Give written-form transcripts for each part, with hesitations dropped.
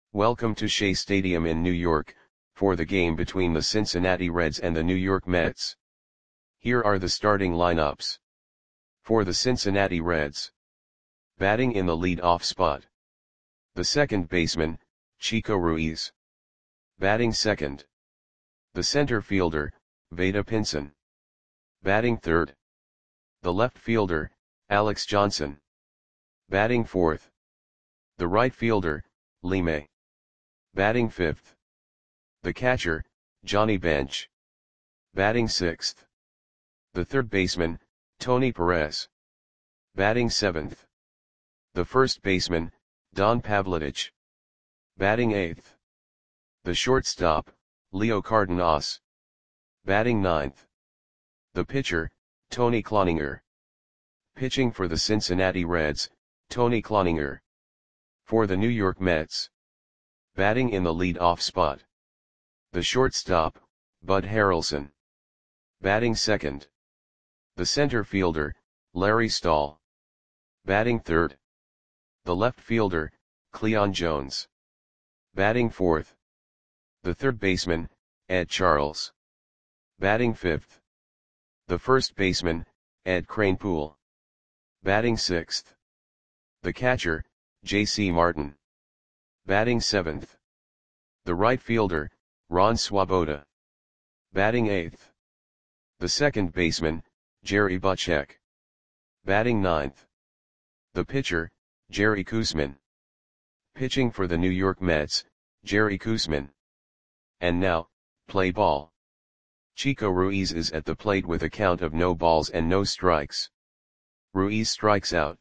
Welcome to Shea Stadium in New York, for the game between the Cincinnati Reds and the New York Mets. Here are the starting lineups. For the Cincinnati Reds. Batting in the lead-off spot. The second baseman, Chico Ruiz. Batting second. The center fielder, Vada Pinson. Batting third. The left fielder, Alex Johnson. Batting fourth. The right fielder, Lee May. Batting fifth. The catcher, Johnny Bench. Batting sixth. The third baseman, Tony Perez. Batting seventh. The first baseman, Don Pavlidich. Batting eighth. The shortstop, Leo Cardenas. Batting ninth. The pitcher, Tony Cloninger. Pitching for the Cincinnati Reds, Tony Cloninger. For the New York Mets. Batting in the lead-off spot. The shortstop, Bud Harrelson. Batting second. The center fielder, Larry Stahl. Batting third. The left fielder, Cleon Jones. Batting fourth. The third baseman, Ed Charles. Batting fifth. The first baseman, Ed Kranepool. Batting sixth. The catcher, J.C. Martin. Batting seventh. The right fielder, Ron Swoboda. Batting eighth. The second baseman, Jerry Butchek. Batting ninth. The pitcher, Jerry Koosman. Pitching for the New York Mets, Jerry Koosman. And now, play ball. Chico Ruiz is at the plate with a count of no balls and no strikes. Ruiz strikes out.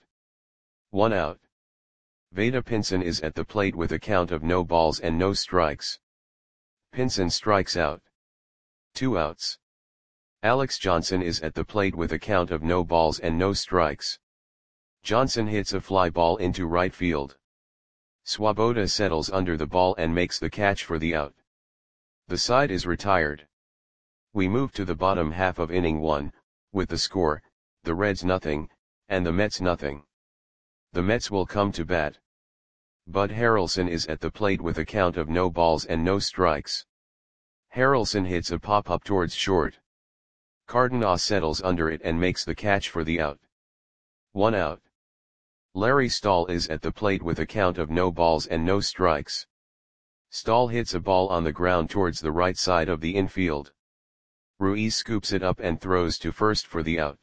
1 out. Vada Pinson is at the plate with a count of no balls and no strikes. Pinson strikes out. 2 outs. Alex Johnson is at the plate with a count of no balls and no strikes. Johnson hits a fly ball into right field. Swoboda settles under the ball and makes the catch for the out. The side is retired. We move to the bottom half of inning 1, with the score, the Reds nothing, and the Mets nothing. The Mets will come to bat. Bud Harrelson is at the plate with a count of no balls and no strikes. Harrelson hits a pop-up towards short. Cardenas settles under it and makes the catch for the out. 1 out. Larry Stahl is at the plate with a count of no balls and no strikes. Stahl hits a ball on the ground towards the right side of the infield. Ruiz scoops it up and throws to first for the out.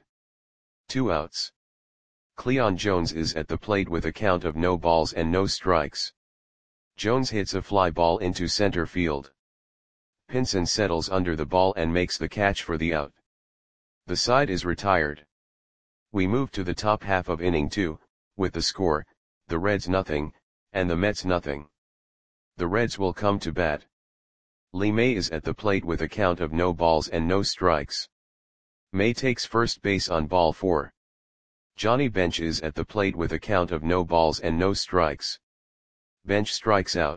2 outs. Cleon Jones is at the plate with a count of no balls and no strikes. Jones hits a fly ball into center field. Pinson settles under the ball and makes the catch for the out. The side is retired. We move to the top half of inning 2, with the score, the Reds nothing, and the Mets nothing. The Reds will come to bat. Lee May is at the plate with a count of no balls and no strikes. May takes first base on ball 4. Johnny Bench is at the plate with a count of no balls and no strikes. Bench strikes out.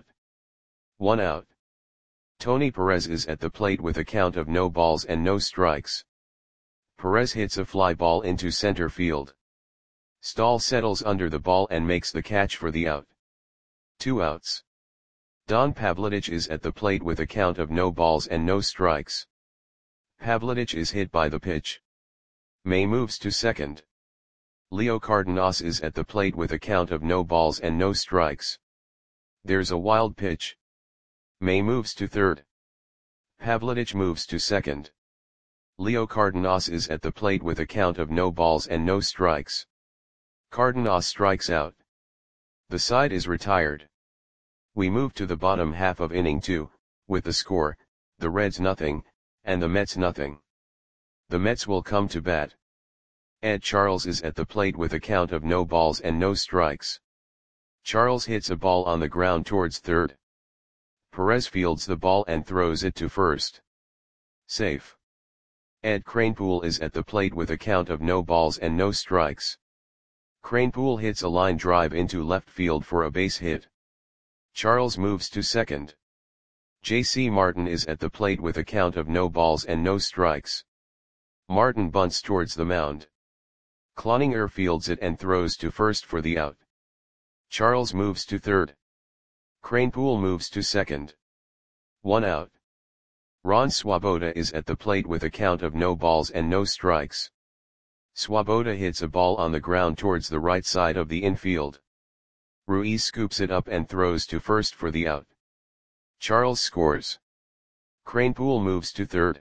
1 out. Tony Perez is at the plate with a count of no balls and no strikes. Perez hits a fly ball into center field. Stahl settles under the ball and makes the catch for the out. 2 outs. Don Pavlidich is at the plate with a count of no balls and no strikes. Pavlidich is hit by the pitch. May moves to second. Leo Cardenas is at the plate with a count of no balls and no strikes. There's a wild pitch. May moves to third. Pavlidich moves to second. Leo Cardenas is at the plate with a count of no balls and no strikes. Cardenas strikes out. The side is retired. We move to the bottom half of inning 2, with the score, the Reds nothing, and the Mets nothing. The Mets will come to bat. Ed Charles is at the plate with a count of no balls and no strikes. Charles hits a ball on the ground towards third. Perez fields the ball and throws it to first. Safe. Ed Kranepool is at the plate with a count of no balls and no strikes. Kranepool hits a line drive into left field for a base hit. Charles moves to second. J.C. Martin is at the plate with a count of no balls and no strikes. Martin bunts towards the mound. Cloninger fields it and throws to first for the out. Charles moves to third. Kranepool moves to second. 1 out. Ron Swoboda is at the plate with a count of no balls and no strikes. Swoboda hits a ball on the ground towards the right side of the infield. Ruiz scoops it up and throws to first for the out. Charles scores. Kranepool moves to third.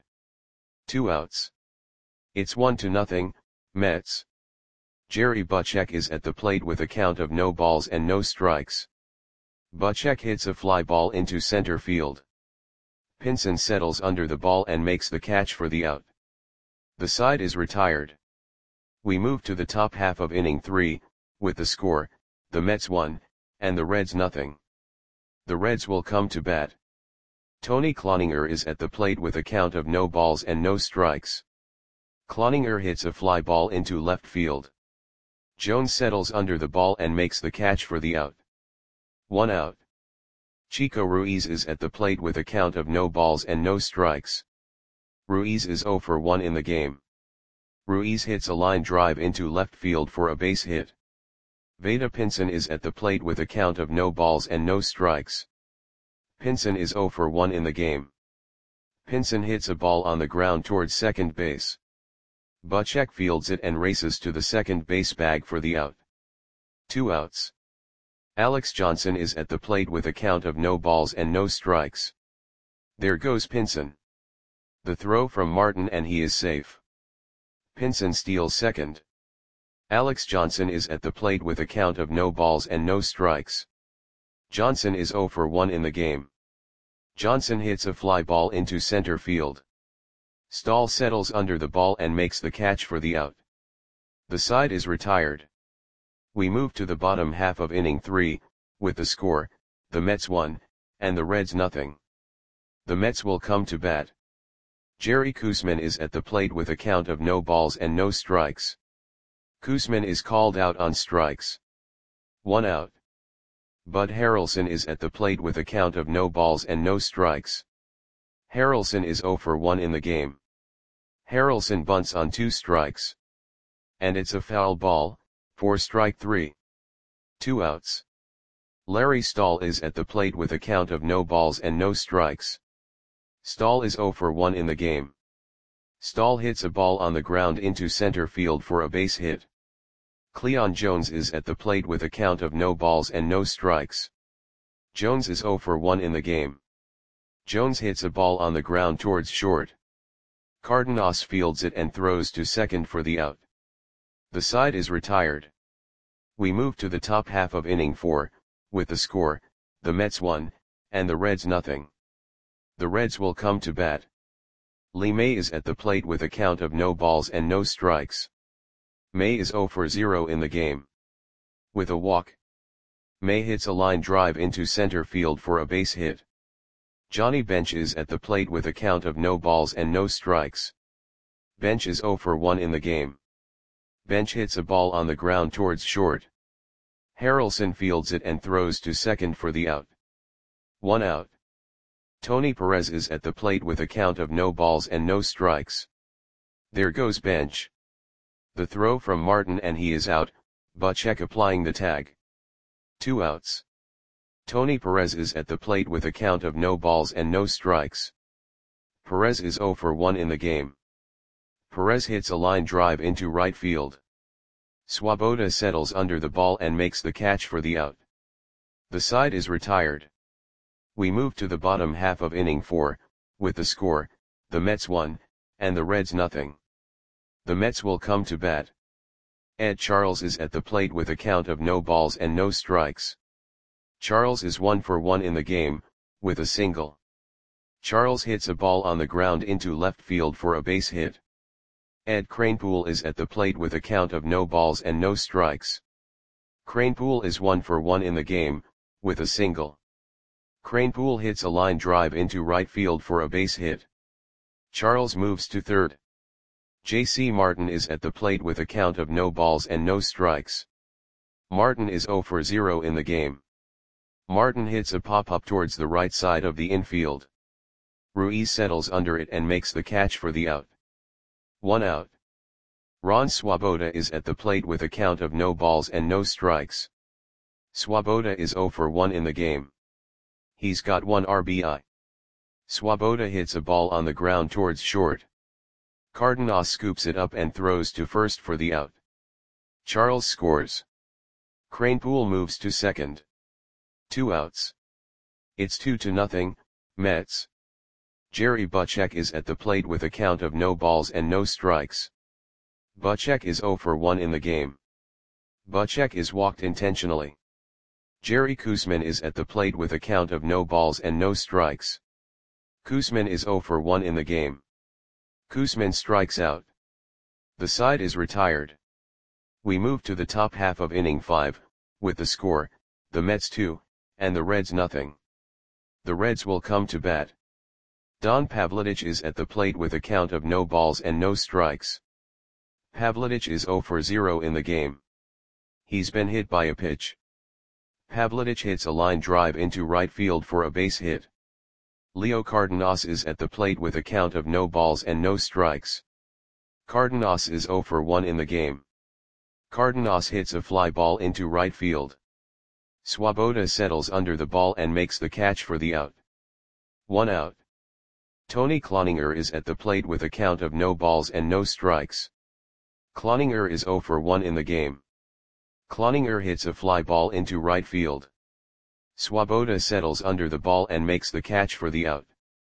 2 outs. It's 1-0, Mets. Jerry Butchek is at the plate with a count of no balls and no strikes. Butchek hits a fly ball into center field. Pinson settles under the ball and makes the catch for the out. The side is retired. We move to the top half of inning 3, with the score, the Mets 1, and the Reds 0. The Reds will come to bat. Tony Cloninger is at the plate with a count of no balls and no strikes. Cloninger hits a fly ball into left field. Jones settles under the ball and makes the catch for the out. 1 out. Chico Ruiz is at the plate with a count of no balls and no strikes. Ruiz is 0 for 1 in the game. Ruiz hits a line drive into left field for a base hit. Vada Pinson is at the plate with a count of no balls and no strikes. Pinson is 0 for 1 in the game. Pinson hits a ball on the ground towards second base. Butchek fields it and races to the second base bag for the out. 2 outs. Alex Johnson is at the plate with a count of no balls and no strikes. There goes Pinson. The throw from Martin and he is safe. Pinson steals second. Alex Johnson is at the plate with a count of no balls and no strikes. Johnson is 0 for 1 in the game. Johnson hits a fly ball into center field. Stahl settles under the ball and makes the catch for the out. The side is retired. We move to the bottom half of inning 3, with the score, the Mets 1, and the Reds 0. The Mets will come to bat. Jerry Koosman is at the plate with a count of no balls and no strikes. Koosman is called out on strikes. 1 out. Bud Harrelson is at the plate with a count of no balls and no strikes. Harrelson is 0 for 1 in the game. Harrelson bunts on 2 strikes. And it's a foul ball, for strike 3. 2 outs. Larry Stahl is at the plate with a count of no balls and no strikes. Stahl is 0 for 1 in the game. Stahl hits a ball on the ground into center field for a base hit. Cleon Jones is at the plate with a count of no balls and no strikes. Jones is 0 for 1 in the game. Jones hits a ball on the ground towards short. Cardenas fields it and throws to second for the out. The side is retired. We move to the top half of inning 4, with the score, the Mets 1, and the Reds 0. The Reds will come to bat. Lee May is at the plate with a count of no balls and no strikes. May is 0 for 0 in the game. With a walk, May hits a line drive into center field for a base hit. Johnny Bench is at the plate with a count of no balls and no strikes. Bench is 0 for 1 in the game. Bench hits a ball on the ground towards short. Harrelson fields it and throws to second for the out. 1 out. Tony Perez is at the plate with a count of no balls and no strikes. There goes Bench. The throw from Martin and he is out, Butchek applying the tag. 2 outs. Tony Perez is at the plate with a count of no balls and no strikes. Perez is 0 for 1 in the game. Perez hits a line drive into right field. Swoboda settles under the ball and makes the catch for the out. The side is retired. We move to the bottom half of inning 4, with the score, the Mets 1, and the Reds 0. The Mets will come to bat. Ed Charles is at the plate with a count of no balls and no strikes. Charles is 1 for 1 in the game, with a single. Charles hits a ball on the ground into left field for a base hit. Ed Kranepool is at the plate with a count of no balls and no strikes. Kranepool is 1 for 1 in the game, with a single. Kranepool hits a line drive into right field for a base hit. Charles moves to third. J.C. Martin is at the plate with a count of no balls and no strikes. Martin is 0 for 0 in the game. Martin hits a pop-up towards the right side of the infield. Ruiz settles under it and makes the catch for the out. 1 out. Ron Swoboda is at the plate with a count of no balls and no strikes. Swoboda is 0 for 1 in the game. He's got 1 RBI. Swoboda hits a ball on the ground towards short. Cardenas scoops it up and throws to first for the out. Charles scores. Kranepool moves to second. 2 outs. It's 2-0, Mets. Jerry Butchek is at the plate with a count of no balls and no strikes. Butchek is 0 for 1 in the game. Butchek is walked intentionally. Jerry Koosman is at the plate with a count of no balls and no strikes. Koosman is 0 for 1 in the game. Koosman strikes out. The side is retired. We move to the top half of inning 5, with the score, the Mets 2, and the Reds nothing. The Reds will come to bat. Don Pavlidich is at the plate with a count of no balls and no strikes. Pavlidich is 0 for 0 in the game. He's been hit by a pitch. Pavlidich hits a line drive into right field for a base hit. Leo Cardenas is at the plate with a count of no balls and no strikes. Cardenas is 0 for 1 in the game. Cardenas hits a fly ball into right field. Swoboda settles under the ball and makes the catch for the out. 1 out. Tony Cloninger is at the plate with a count of no balls and no strikes. Cloninger is 0 for 1 in the game. Cloninger hits a fly ball into right field. Swoboda settles under the ball and makes the catch for the out.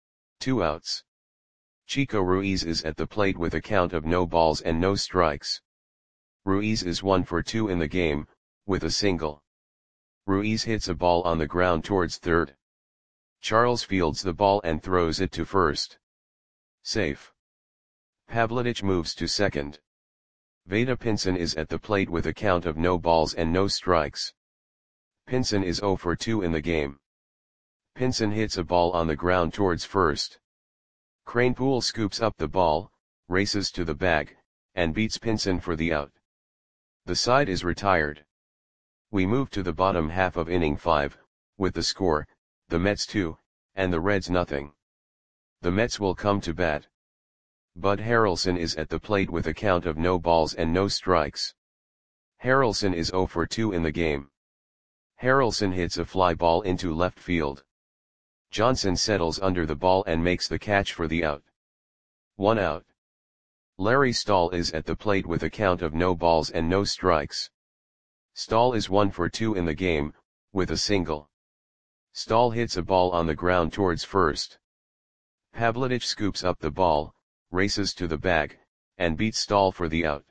2 outs. Chico Ruiz is at the plate with a count of no balls and no strikes. Ruiz is 1 for 2 in the game, with a single. Ruiz hits a ball on the ground towards third. Charles fields the ball and throws it to first. Safe. Pavlidich moves to second. Vada Pinson is at the plate with a count of no balls and no strikes. Pinson is 0 for 2 in the game. Pinson hits a ball on the ground towards first. Kranepool scoops up the ball, races to the bag, and beats Pinson for the out. The side is retired. We move to the bottom half of inning 5, with the score, the Mets 2, and the Reds nothing. The Mets will come to bat. Bud Harrelson is at the plate with a count of no balls and no strikes. Harrelson is 0 for 2 in the game. Harrelson hits a fly ball into left field. Johnson settles under the ball and makes the catch for the out. 1 out. Larry Stahl is at the plate with a count of no balls and no strikes. Stahl is 1 for 2 in the game, with a single. Stahl hits a ball on the ground towards first. Pavlidich scoops up the ball, races to the bag, and beats Stahl for the out.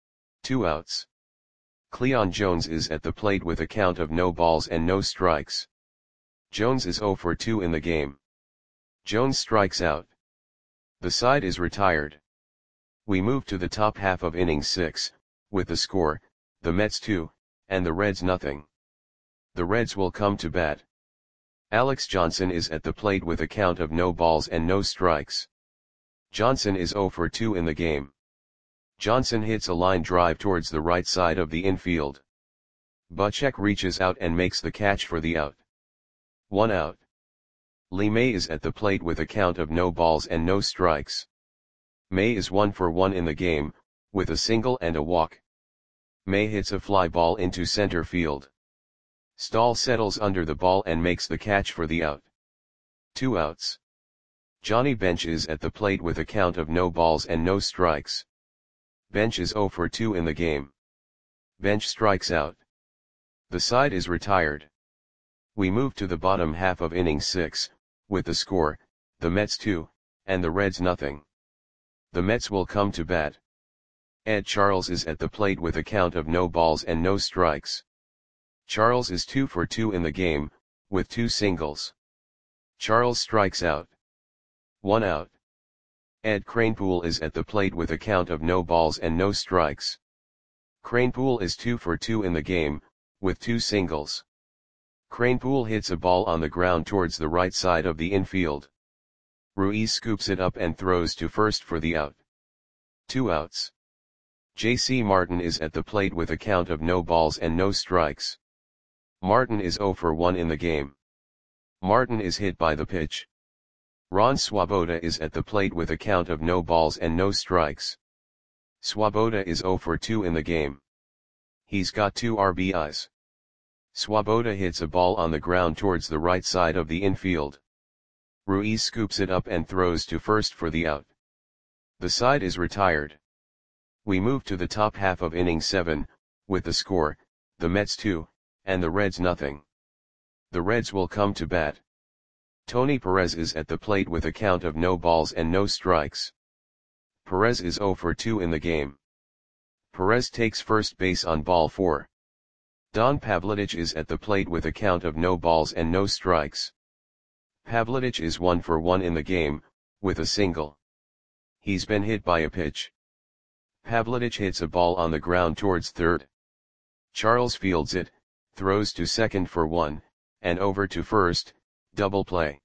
2 outs. Cleon Jones is at the plate with a count of no balls and no strikes. Jones is 0 for 2 in the game. Jones strikes out. The side is retired. We move to the top half of inning 6, with the score, the Mets 2, and the Reds nothing. The Reds will come to bat. Alex Johnson is at the plate with a count of no balls and no strikes. Johnson is 0 for 2 in the game. Johnson hits a line drive towards the right side of the infield. Butchek reaches out and makes the catch for the out. 1 out. Lee May is at the plate with a count of no balls and no strikes. May is 1 for 1 in the game, with a single and a walk. May hits a fly ball into center field. Stahl settles under the ball and makes the catch for the out. 2 outs. Johnny Bench is at the plate with a count of no balls and no strikes. Bench is 0 for 2 in the game. Bench strikes out. The side is retired. We move to the bottom half of inning 6, with the score, the Mets 2, and the Reds nothing. The Mets will come to bat. Ed Charles is at the plate with a count of no balls and no strikes. Charles is 2 for 2 in the game, with 2 singles. Charles strikes out. 1 out. Ed Kranepool is at the plate with a count of no balls and no strikes. Kranepool is 2 for 2 in the game, with 2 singles. Kranepool hits a ball on the ground towards the right side of the infield. Ruiz scoops it up and throws to first for the out. 2 outs. J.C. Martin is at the plate with a count of no balls and no strikes. Martin is 0 for 1 in the game. Martin is hit by the pitch. Ron Swoboda is at the plate with a count of no balls and no strikes. Swoboda is 0 for 2 in the game. He's got 2 RBIs. Swoboda hits a ball on the ground towards the right side of the infield. Ruiz scoops it up and throws to first for the out. The side is retired. We move to the top half of inning 7, with the score, the Mets 2, and the Reds nothing. The Reds will come to bat. Tony Perez is at the plate with a count of no balls and no strikes. Perez is 0 for 2 in the game. Perez takes first base on ball 4. Don Pavlidich is at the plate with a count of no balls and no strikes. Pavlidich is 1 for 1 in the game, with a single. He's been hit by a pitch. Pavlidich hits a ball on the ground towards third. Charles fields it, throws to second for 1, and over to first, double play.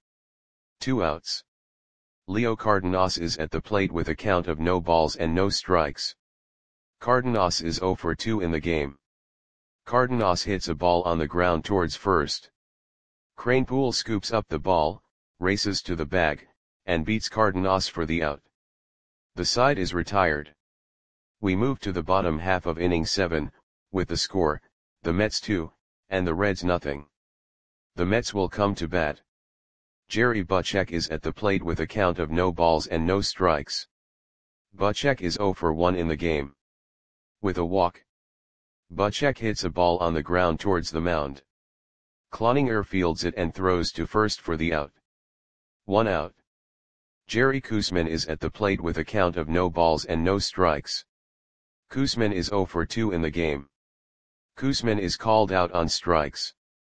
2 outs. Leo Cardenas is at the plate with a count of no balls and no strikes. Cardenas is 0 for 2 in the game. Cardenas hits a ball on the ground towards first. Kranepool scoops up the ball, races to the bag, and beats Cardenas for the out. The side is retired. We move to the bottom half of inning 7, with the score, the Mets 2, and the Reds nothing. The Mets will come to bat. Jerry Butchek is at the plate with a count of no balls and no strikes. Butchek is 0 for 1 in the game. With a walk. Butchek hits a ball on the ground towards the mound. Cloninger fields it and throws to first for the out. 1 out. Jerry Koosman is at the plate with a count of no balls and no strikes. Koosman is 0 for 2 in the game. Koosman is called out on strikes.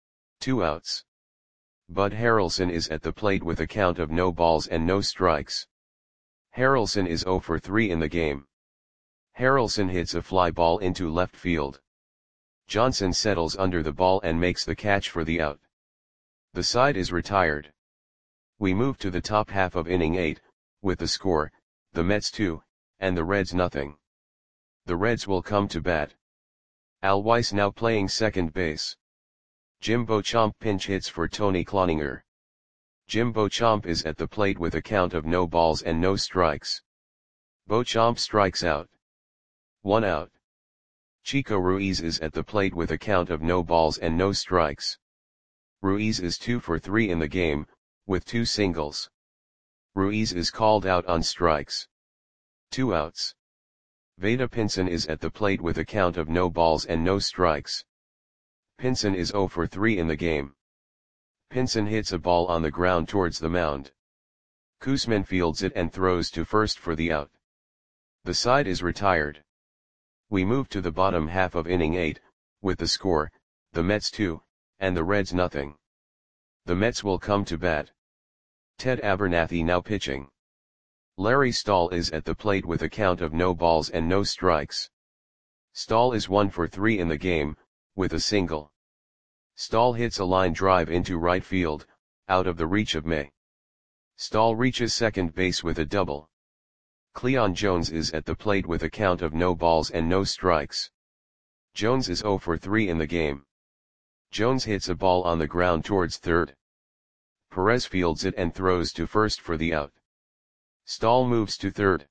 2 outs. Bud Harrelson is at the plate with a count of no balls and no strikes. Harrelson is 0 for 3 in the game. Harrelson hits a fly ball into left field. Johnson settles under the ball and makes the catch for the out. The side is retired. We move to the top half of inning 8, with the score, the Mets 2, and the Reds nothing. The Reds will come to bat. Al Weiss now playing second base. Jim Beauchamp pinch hits for Tony Cloninger. Jim Beauchamp is at the plate with a count of no balls and no strikes. Beauchamp strikes out. 1 out. Chico Ruiz is at the plate with a count of no balls and no strikes. Ruiz is 2 for 3 in the game, with 2 singles. Ruiz is called out on strikes. 2 outs. Vada Pinson is at the plate with a count of no balls and no strikes. Pinson is 0 for 3 in the game. Pinson hits a ball on the ground towards the mound. Koosman fields it and throws to first for the out. The side is retired. We move to the bottom half of inning 8, with the score, the Mets 2, and the Reds nothing. The Mets will come to bat. Ted Abernathy now pitching. Larry Stahl is at the plate with a count of no balls and no strikes. Stahl is 1 for 3 in the game, with a single. Stahl hits a line drive into right field, out of the reach of May. Stahl reaches second base with a double. Cleon Jones is at the plate with a count of no balls and no strikes. Jones is 0 for 3 in the game. Jones hits a ball on the ground towards third. Perez fields it and throws to first for the out. Stahl moves to third.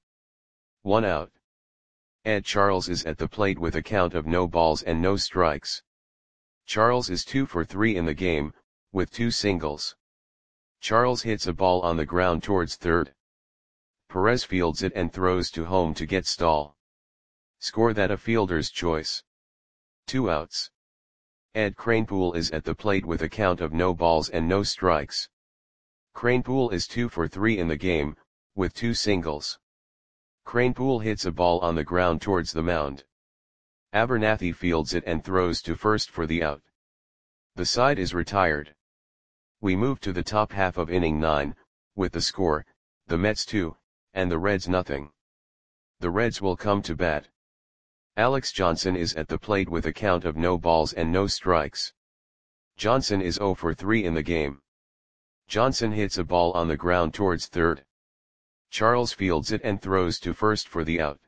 1 out. Ed Charles is at the plate with a count of no balls and no strikes. Charles is 2 for 3 in the game, with 2 singles. Charles hits a ball on the ground towards third. Perez fields it and throws to home to get Stahl. Score that a fielder's choice. 2 outs. Ed Kranepool is at the plate with a count of no balls and no strikes. Kranepool is 2 for 3 in the game, with 2 singles. Kranepool hits a ball on the ground towards the mound. Abernathy fields it and throws to first for the out. The side is retired. We move to the top half of inning 9, with the score, the Mets 2, and the Reds nothing. The Reds will come to bat. Alex Johnson is at the plate with a count of no balls and no strikes. Johnson is 0 for 3 in the game. Johnson hits a ball on the ground towards third. Charles fields it and throws to first for the out.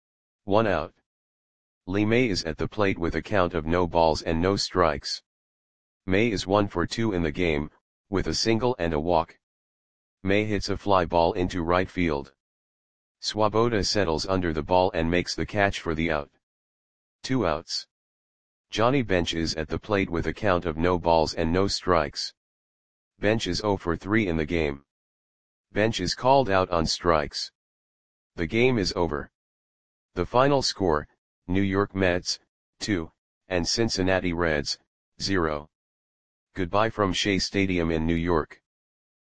1 out. Lee May is at the plate with a count of no balls and no strikes. May is 1 for 2 in the game, with a single and a walk. May hits a fly ball into right field. Swoboda settles under the ball and makes the catch for the out. 2 outs. Johnny Bench is at the plate with a count of no balls and no strikes. Bench is 0 for 3 in the game. Bench is called out on strikes. The game is over. The final score, New York Mets, 2, and Cincinnati Reds, 0. Goodbye from Shea Stadium in New York.